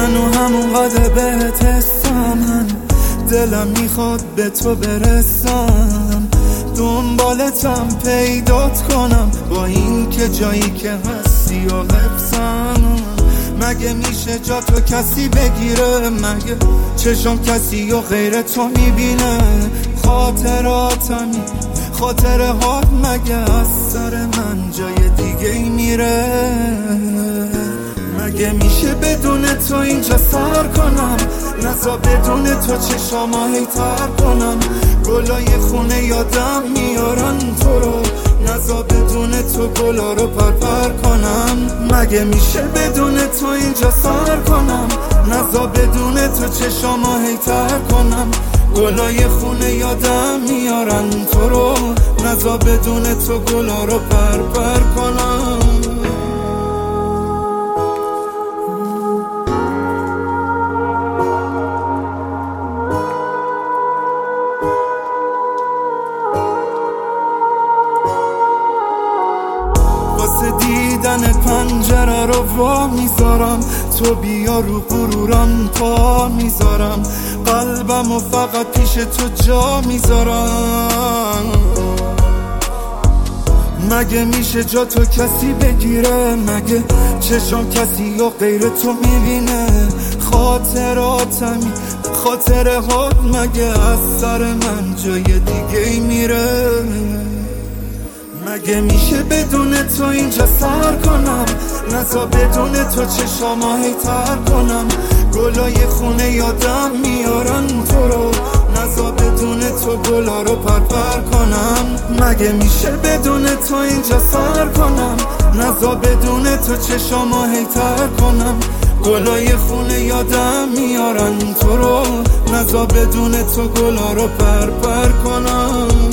هنو همونقدر بهت حسم، دلم میخواد به تو برسم، دنبالتم پیدات کنم، با این که جایی که هستی و حفظم. مگه میشه جا تو کسی بگیره؟ مگه چشم کسی و غیر تو میبینه؟ خاطره هات مگه از سر من جای دیگه ای میره؟ مگه میشه بدون تو اینجا سر کنم؟ نزا بدون تو چشامو هی تر کنم، گلای خونه یادم میارن تو رو، نزا بدون تو گلا رو پرپر کنم. مگه میشه بدون تو اینجا سر کنم؟ نزا بدون تو چشامو هی تر کنم، گلای خونه یادم میارن تو رو، نزا بدون تو گلا رو پرپر کنم. دیدن پنجره رو وا میذارم، تو بیا رو غرورم پا میذارم، قلبم و فقط پیش تو جا میذارم. مگه میشه جا تو کسی بگیره؟ مگه چشم کسی و غیر تو میبینه؟ خاطره هات مگه از سر من جای دیگه ای میره؟ مگه میشه بدون تو اینجا سر کنم؟ نزا بدون تو چشامو هی تر کنم، گلای خونه یادم میارن تو رو، نزا بدون تو گلا رو پرپر کنم. مگه میشه بدون تو اینجا سر کنم؟ نزا بدون تو چشامو هی تر کنم، گلای خونه یادم میارن تو رو، نزا بدون تو گلا رو پرپر کنم.